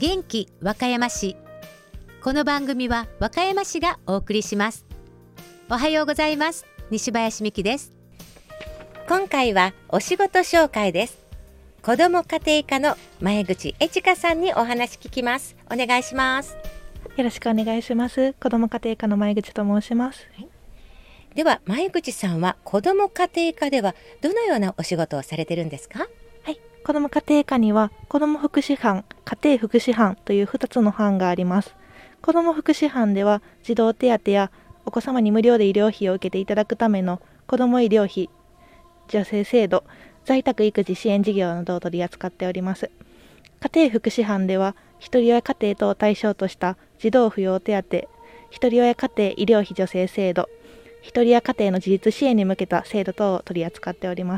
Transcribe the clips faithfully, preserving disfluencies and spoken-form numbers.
元気和歌山市。この番組は和歌山市がお送りします。おはようございます。西林美希です。今回はお仕事紹介です。子ども家庭科の前口えちかさんにお話聞きます。お願いします。 よろしくお願いします。子ども家庭科の前口と申します。はい、 では前口さんは子ども家庭科ではどのようなお仕事をされてるんですか？ はい、子ども家庭科には子ども福祉班、家庭福祉班というふたつの班があります。子ども福祉班では児童手当やお子様に無料で医療費を受けていただくための子ども医療費助成制度、在宅育児支援事業などを取り扱っております。家庭福祉班ではひとり親家庭等を対象とした児童扶養手当、ひとり親家庭医療費助成制度、ひとり親家庭の自立支援に向けた制度等を取り扱っております。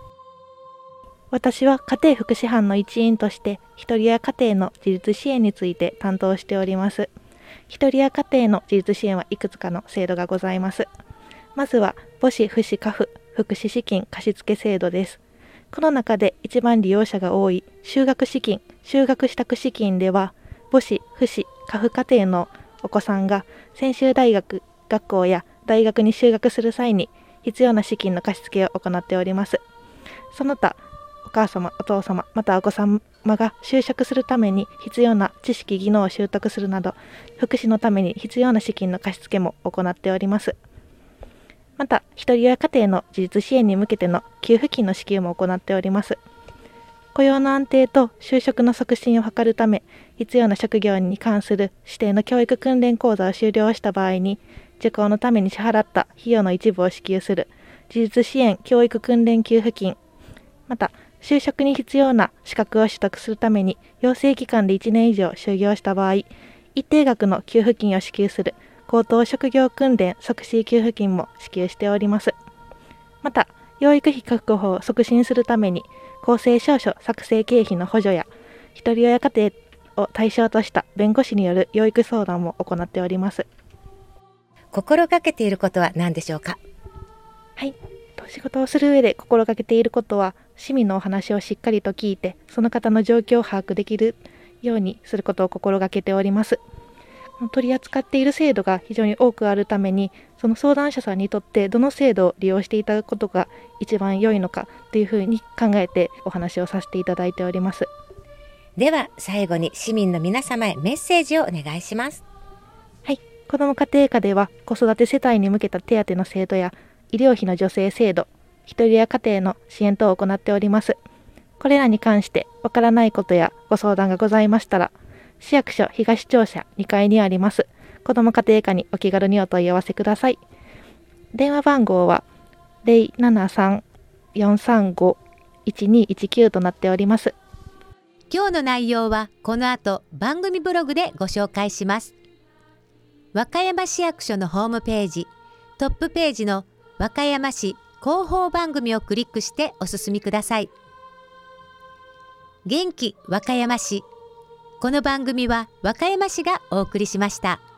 私は家庭福祉班の一員としてひとり親家庭の自立支援について担当しております。ひとり親家庭の自立支援はいくつかの制度がございます。まずは母子父子家父福祉資金貸付制度です。この中で一番利用者が多い就学資金、就学支度資金では母子父子家父家庭のお子さんが専修大学学校や大学に就学する際に必要な資金の貸付を行っております。その他お母様、お父様、またお子様が就職するために必要な知識、技能を習得するなど、福祉のために必要な資金の貸付も行っております。また、ひとり親家庭の自立支援に向けての給付金の支給も行っております。雇用の安定と就職の促進を図るため、必要な職業に関する指定の教育訓練講座を修了した場合に、受講のために支払った費用の一部を支給する自立支援教育訓練給付金、また、就職に必要な資格を取得するために養成機関でいちねん以上就業した場合、一定額の給付金を支給する高等職業訓練促進給付金も支給しております。また、養育費確保を促進するために公正証書作成経費の補助やひとり親家庭を対象とした弁護士による養育相談も行っております。 心がけていることは何でしょうか？ はい、仕事をする上で心がけていることは、市民のお話をしっかりと聞いて、その方の状況を把握できるようにすることを心がけております。取り扱っている制度が非常に多くあるために、その相談者さんにとってどの制度を利用していただくことが一番良いのかというふうに考えてお話をさせていただいております。 では最後に市民の皆様へメッセージをお願いします。 はい、子ども家庭科では子育て世帯に向けた手当の制度や医療費の助成制度、ひとり親家庭の支援等を行っております。これらに関してわからないことやご相談がございましたら、市役所東庁舎にかいにあります子ども家庭科にお気軽にお問い合わせください。電話番号は ゼロななさん よんさんご いちにいちきゅう となっております。 今日の内容はこの後番組ブログでご紹介します。和歌山市役所のホームページトップページの和歌山市広報番組をクリックしてお進みください。元気和歌山市。この番組は和歌山市がお送りしました。